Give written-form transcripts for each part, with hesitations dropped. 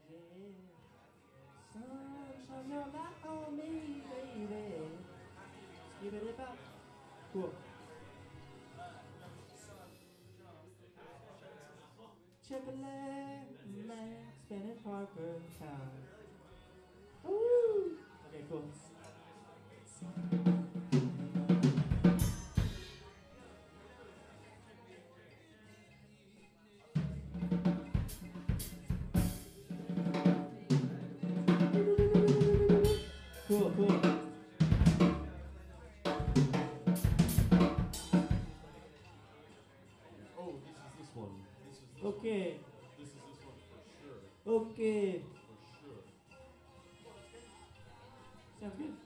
Yeah. Sunshine your light on me, baby. Skip it up. Cool. Chevrolet, Max, Bennett Parker, Town. Woo! Okay, cool. Cool, cool. Oh, this is this one. This is this Okay, one. This is this one for sure. okay. For sure. Sounds good.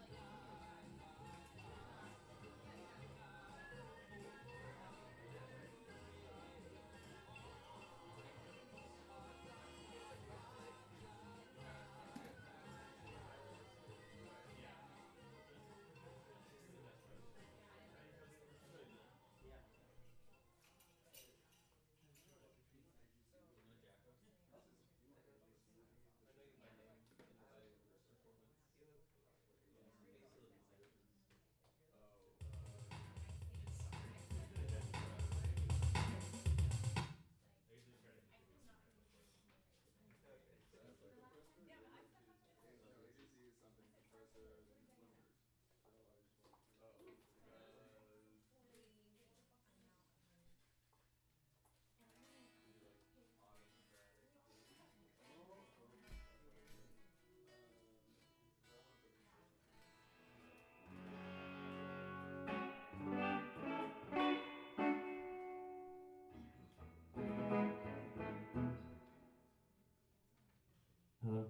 Hello.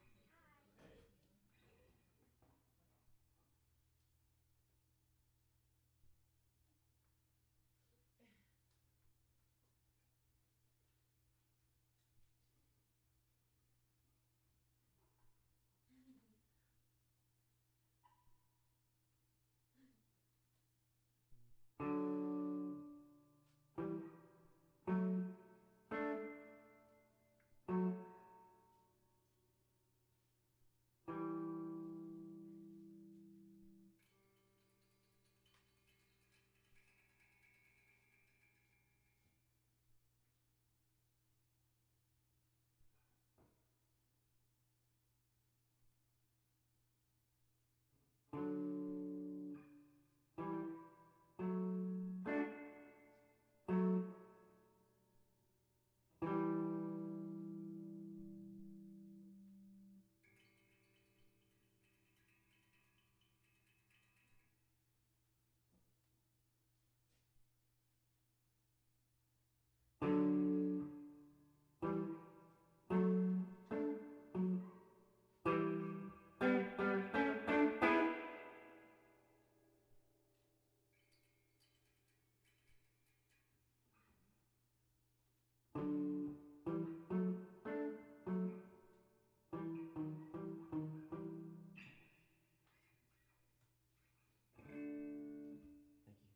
Thank you.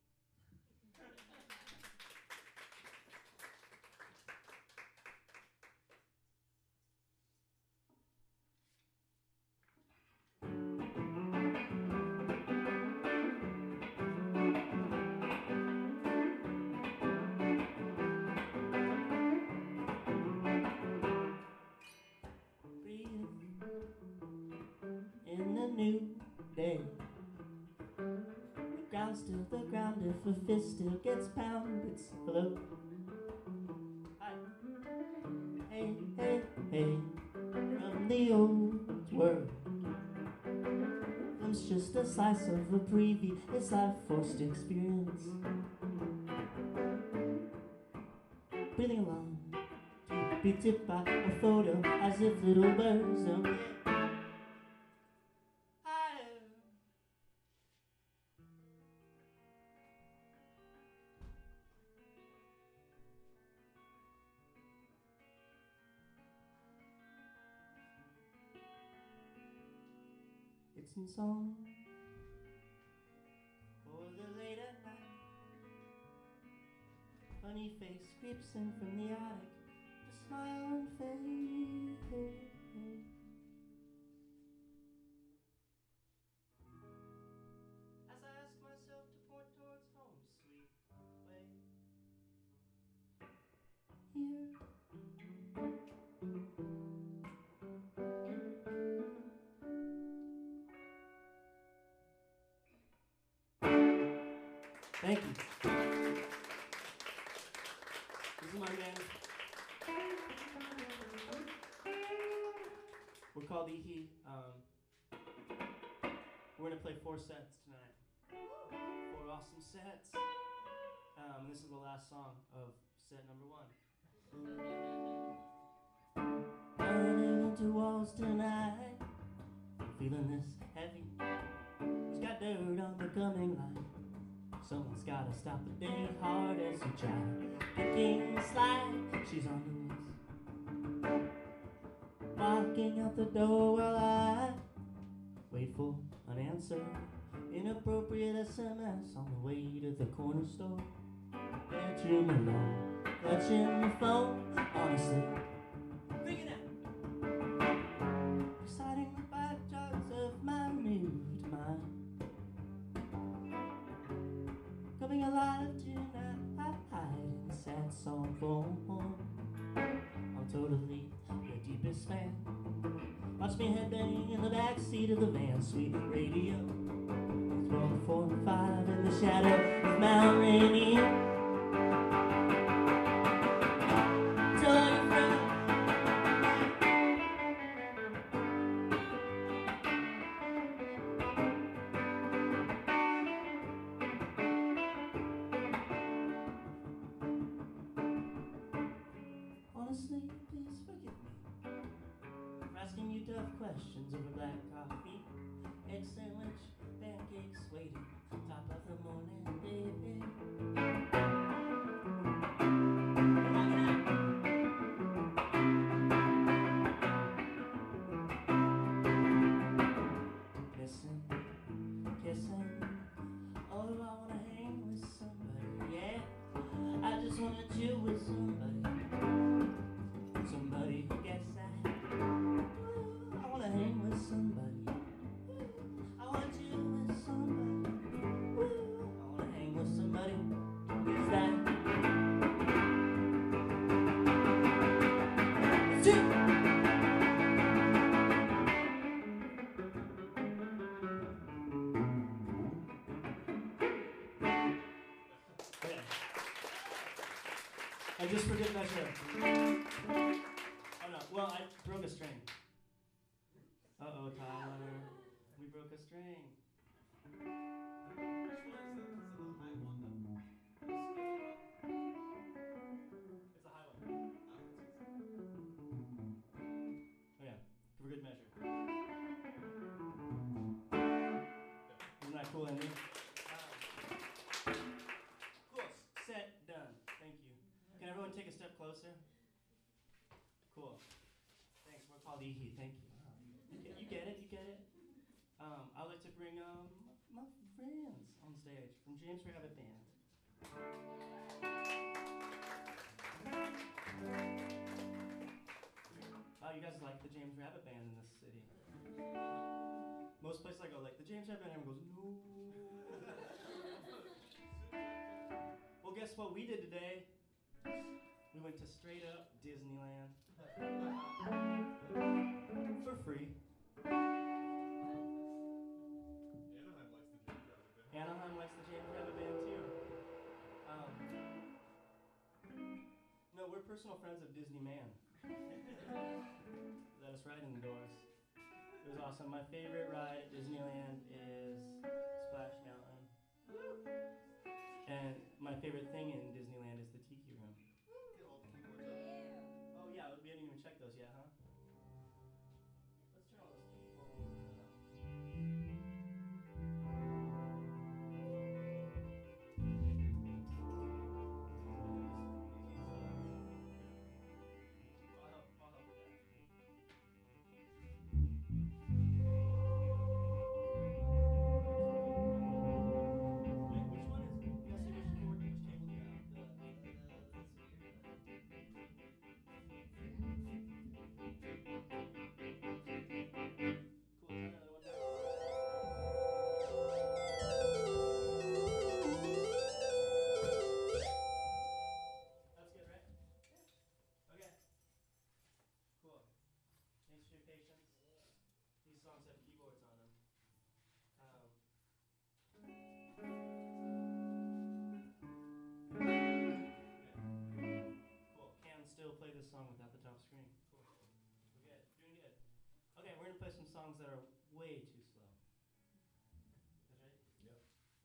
Breathe in the new day. The ground's still the ground if a fist still gets pounded. It's hello. Hi. Hey, hey, hey. From the old world comes just a slice of a previous life forced experience. Breathing along to be tipped by a photo as if little birds don't get higher. It's in song for the late at night. Funny face creeps in from the attic. The smile and fade. Thank you. This is my band. We're called Ihi. We're gonna play 4 sets tonight. 4 awesome sets. And this is the last song of set number 1. Running into walls tonight, feeling this heavy. Who's got dirt on the coming line? Someone's gotta stop the day hard as you try. Picking the slide, she's on the loose. Walking out the door while I wait for an answer. Inappropriate SMS on the way to the corner store. Bedroom alone, clutching the phone, honestly. Thinking out. Reciting the 5 charts of my moved mind. Coming alive tonight, in a sad song form. I'm totally your deepest fan. Watch me headbanging in the backseat of the van. Sweet radio, 12, 4, and 5 in the shadow of Mount Rainier. Tell your friend. Honestly, please forgive me for asking you tough questions over black coffee, egg sandwich, pancakes waiting, top of the morning, baby. Missing, kissing, oh, I wanna hang with somebody, yeah. I just wanna chill with somebody. Somebody who gets that. I wanna hang with somebody. I wanna chill with somebody. I wanna hang with somebody who gets that. It's it. Okay. And just for good measure. Oh no, well, I broke a string. Uh-oh, Tyler. We broke a string. Which one is that? Is it the high one? It's a high one. Oh yeah, for good measure. Isn't that cool, Andy? Cool, set, done. Thank you. Can everyone take a step closer? Cool. Thanks, we're called Ihi, thank you. You get it, you get it? I'd like to bring my friends on stage from James Rabbit Band. Wow, you guys like the James Rabbit Band in this city. Most places I go, like, the James Rabbit Band, everyone goes, no. Well, guess what we did today? We went to straight up Disneyland. For free. Anaheim likes the James Rabbit Band too. No, we're personal friends of Disney Man. Let us ride in the doors. It was awesome. My favorite ride at Disneyland is Splash Mountain. And my favorite thing in Disneyland is the Tiki Room. Oh yeah, we haven't even checked those yet, huh? Let's turn all those keyboards up. I'll help with that. Wait, which one is? You gotta say which chord, which table do you have? Cool. Try another one. That's good, right? Okay. Cool. Thanks for your patience. These songs have keyboards on them. songs that are way too slow. Is that right? Yep.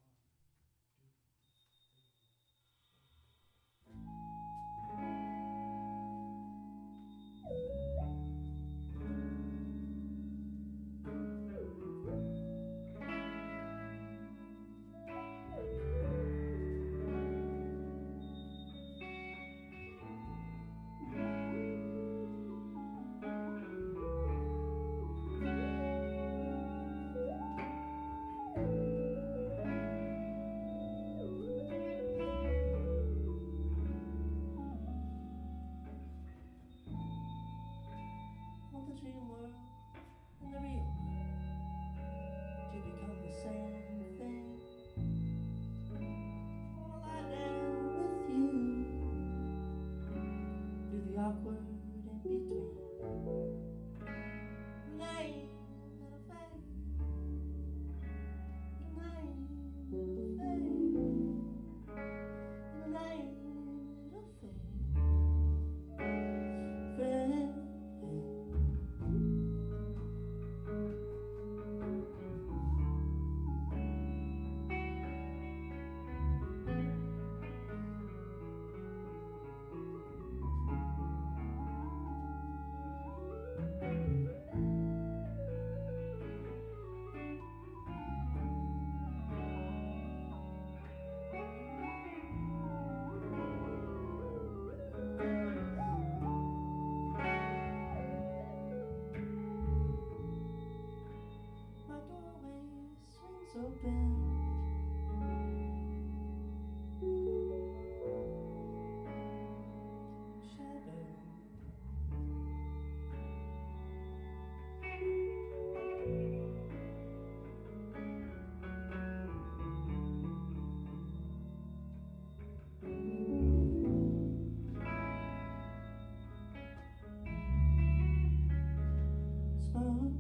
I want the dream world and the real world to become the same thing. I wanna lie down with you through the awkward in between. Name little fade, name little fade, name little fade, friend. My doorway swings open. Shadow. Smoke.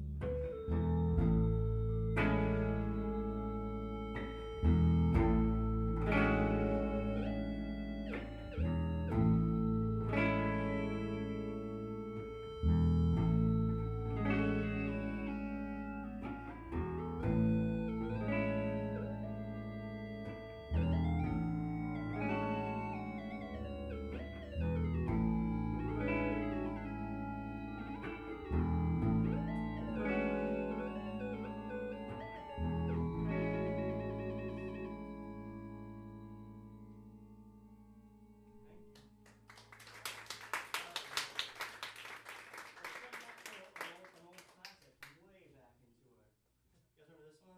An old classic from way back in tour. You guys remember this one?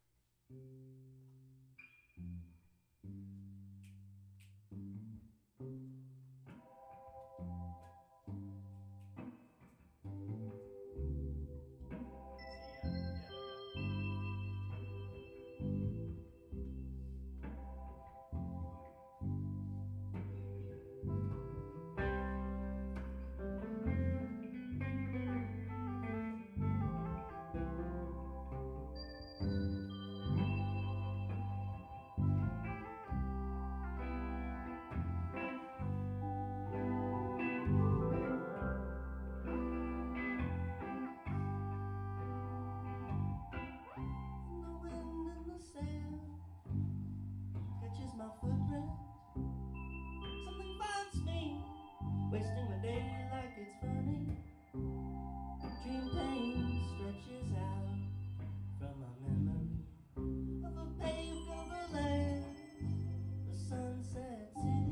See, yeah, there we go. And the wind and the sand catches my footprint. Something finds me, wasting my day like it's funny. Dream pain stretches out from my memory of a paved overland, the sunset city.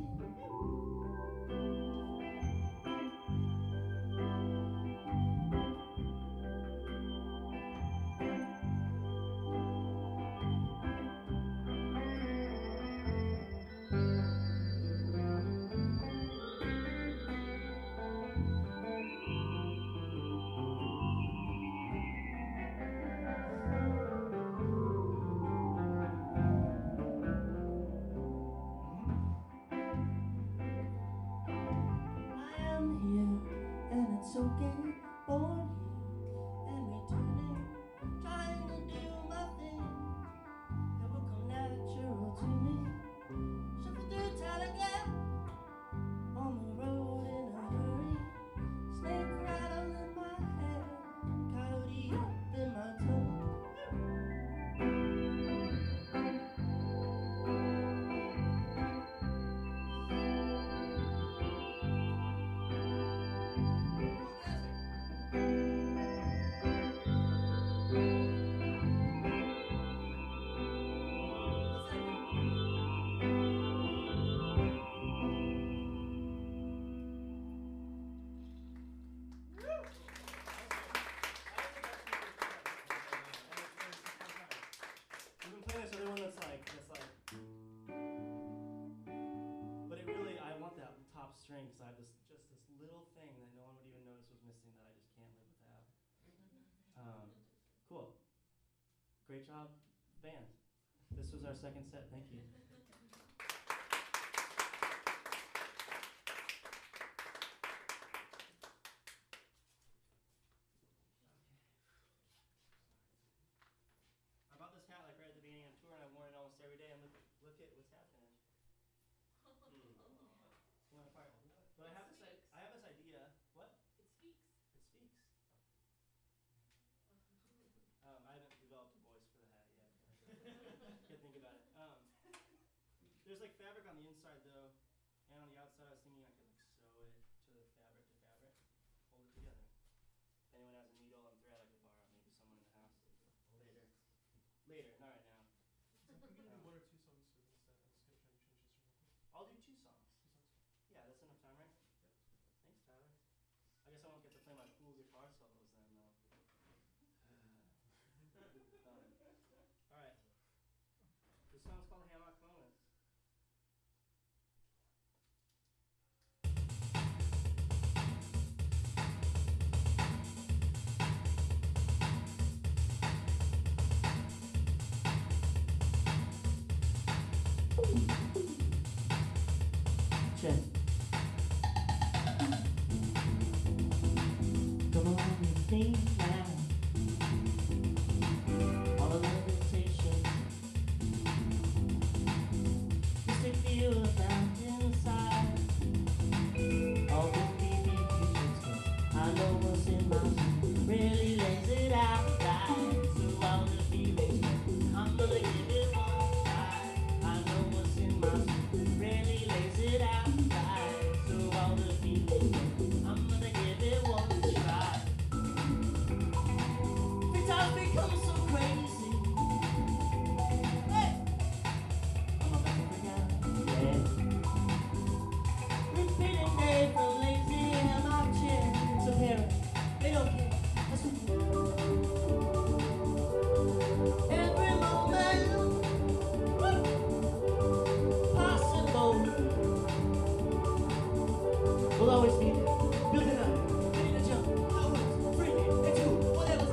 It's okay, born here and returning, trying to do my thing. It will come natural to me. Shuffle through town again, on the road in a hurry. Snake rattle in my head, coyote Great job, band. This was our second set. Thank you. I bought this hat like right at the beginning of the tour, and I've worn it almost every day. And look at what's happening. It's falling apart. But I have this idea. What? It speaks. It speaks. I haven't developed a voice for the hat yet. Can't think about it. There's like fabric on the inside though, and on the outside I was thinking I could like sew it to the fabric, hold it together. If anyone has a needle and thread I could borrow, maybe someone in the house later. Later, not right now. So can we do one or two songs for this set? I'm just gonna try and change this real quick. I'll do 2 songs. 2 songs. Yeah, that's enough time, right? Thanks, Tyler. I guess I won't get to play my cool guitar solos then though. Alright. This song's called Hammock Moments. Check. Come on with me now. All the limitations just to feel about inside. All the baby creatures, I know what's in my soul. Really lays it out right. So all the feelings, I'm gonna give it one try. I know what's in my soul. Really lays it out right. So all the feelings, I'm gonna give it one try. I've become so crazy. Hey! I'm about to forget. Yeah. Repeating day for lazy and my chin. So parents, they don't care. That's what every moment possible will always be there. Building up, ready to jump. Outwards, freaking into whatever's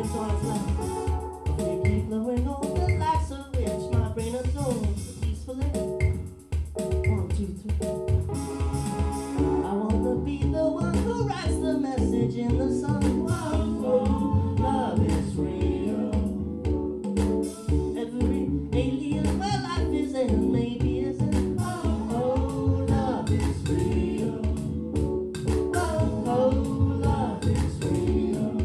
It's on its left. You keep blowing on the lights of which my brain absorbs peacefully. 1, 2, 3. I wanna be the one who writes the message in the sun. Whoa, love is real. Every alien where life is and maybe isn't. Oh, love is real. Oh, love is real.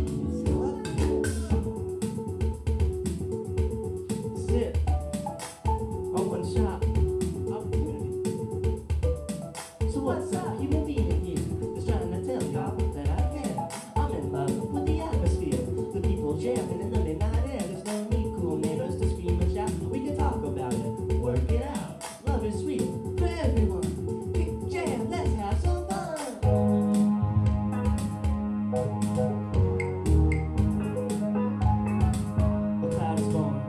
Sit on one shot. So what's up, human being here? Just trying to tell y'all that I care. I'm in love with the atmosphere, the people jamming in the midnight air. There's no need, cool neighbors, to scream and shout. We can talk about it, work it out. Love is sweet for everyone. Kick jam, let's have some fun. A cloud is born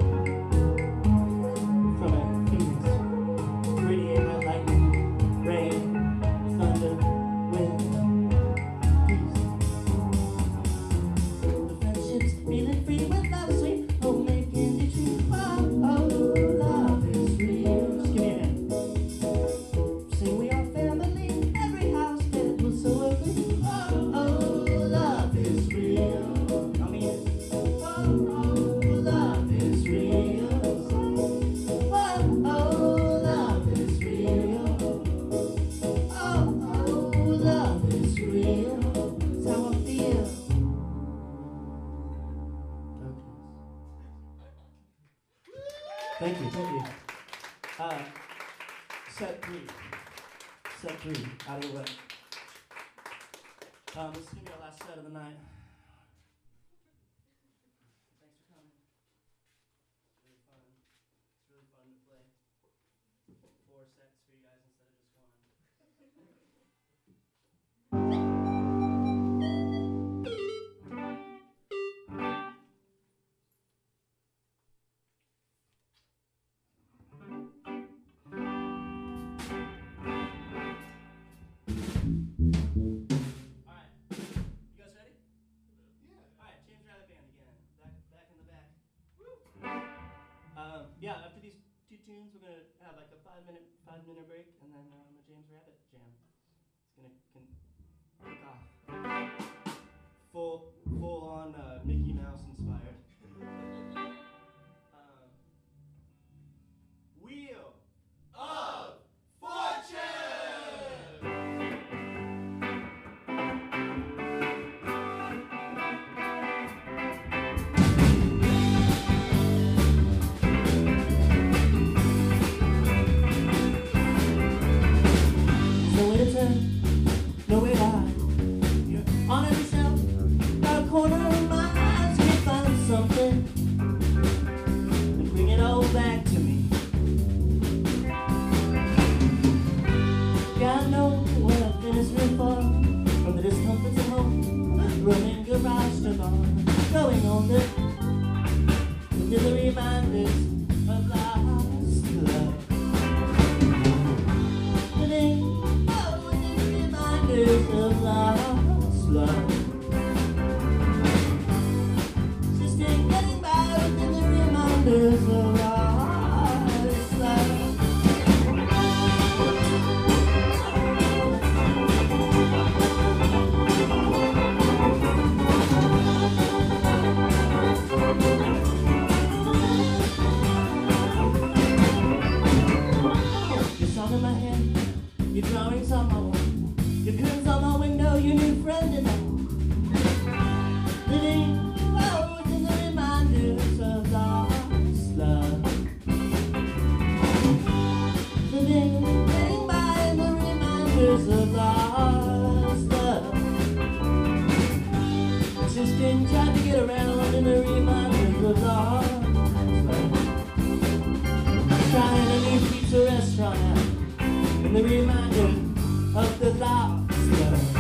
from a phoenix, radiating lightning, rain, thunder, wind, peace. The friendships feeling free with love sweet, homemade candy tree. Oh, love is real. Just give me a hand. Sing we are family, every house that was so agree. Oh, love is real. I mean it. Oh, love is real. Oh, love is real. Oh, love is real. That's how I feel. Thank you. Set three, out of the way. This is gonna be our last set of the night. Thanks for coming. It's really fun. It's really fun to play 4 sets for you guys instead of just one. Alright, you guys ready? Yeah. Alright, James Rabbit Band again. Back in the back. Woo! Yeah, after these 2 tunes, we're gonna have like a 5-minute break, and then the James Rabbit Jam. It's gonna kick off. Full on Mickey Mouse inspired. Wheel of Fortune! Nowhere to turn, nowhere to hide. You're on every shelf, got a corner of my eyes. Can find something and bring it all back to me. Gotta know what I've been is real far from the discomforts of home, running garage to bar, going on the reminders of lost love. Reminders of lost love. Just ain't getting by within the reminders of lost love. Your song in my head, your drawings on my wall. Your curtains on my window, your new friend and all. Living within the reminders of lost love. Living, getting by in the reminders of lost love. Existing, trying to get around in the reminders of lost love. Trying a new pizza restaurant out in the reminder of the lost love.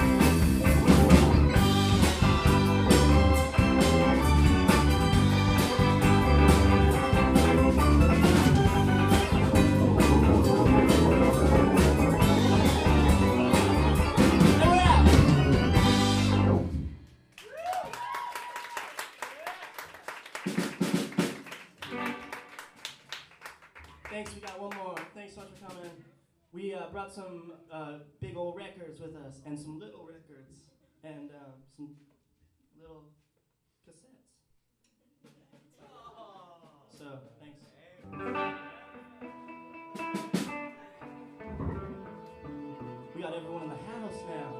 brought some big old records with us and some little records and some little cassettes. So, thanks. We got everyone in the house now.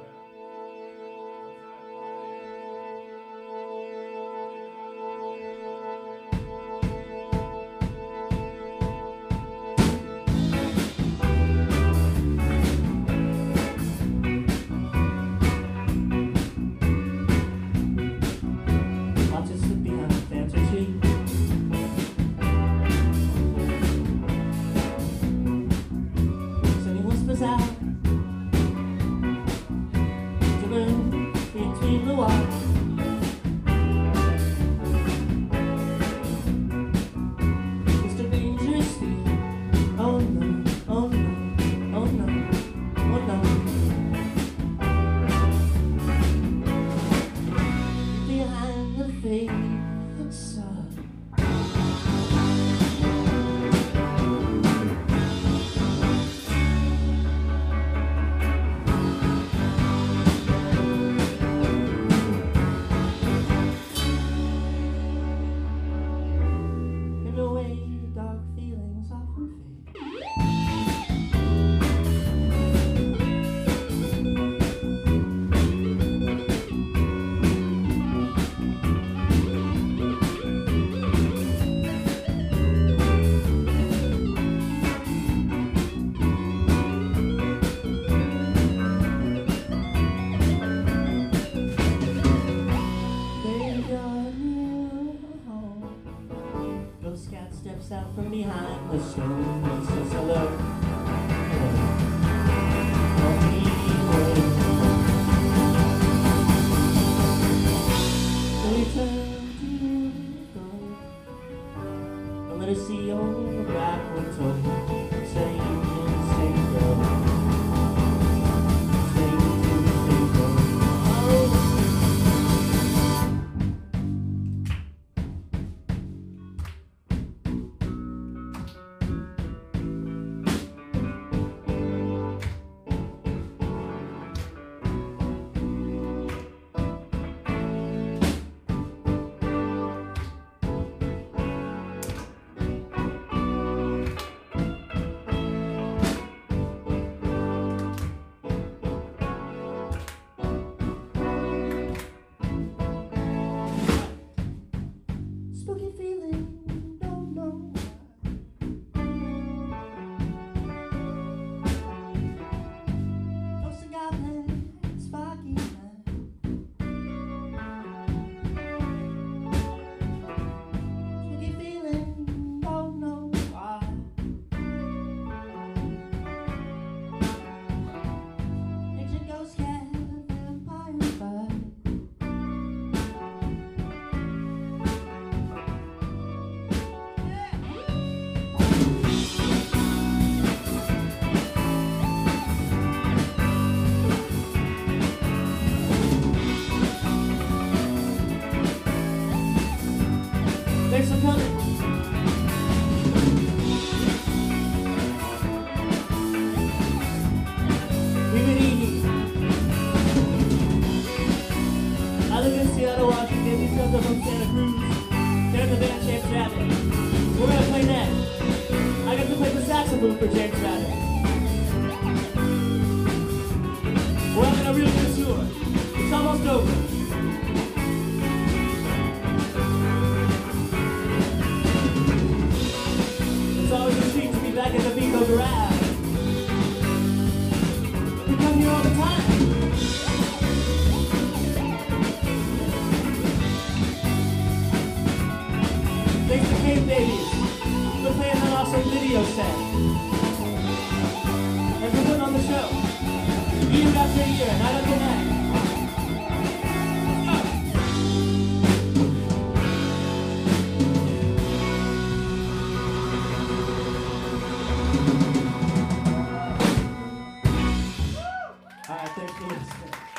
I'll just sit behind the fancy tree. Sending whispers out to room between the walls. Mr. Dangerously, oh no, oh no, oh no, oh no. Behind the facade. In a way, dark feelings often fade. They've got new home. Ghost cat steps out from behind the stone and says hello. So we turn to you, go. Don't let us see your backward toe. Stay in, stay go. Stay in, stay go. Oh. Spooky feeling, don't know why. Ghosts and goblins, foggy night. Spooky feeling, don't know why. Ancient ghost cat, vampire fight. Thanks for coming. We've been eating. I live in Seattle, Washington. These guys are from Santa Cruz. They're in the band James Rabbit. We're gonna play that. I got to play the saxophone for James Rabbit. We're having a real good tour. It's almost over. It's always a treat to be back at the Vigo Garage. We come here all the time. Thanks to Cave Babies for playing that awesome video set. And for putting on the show. Year after year, night after night. Alright, thanks for listening.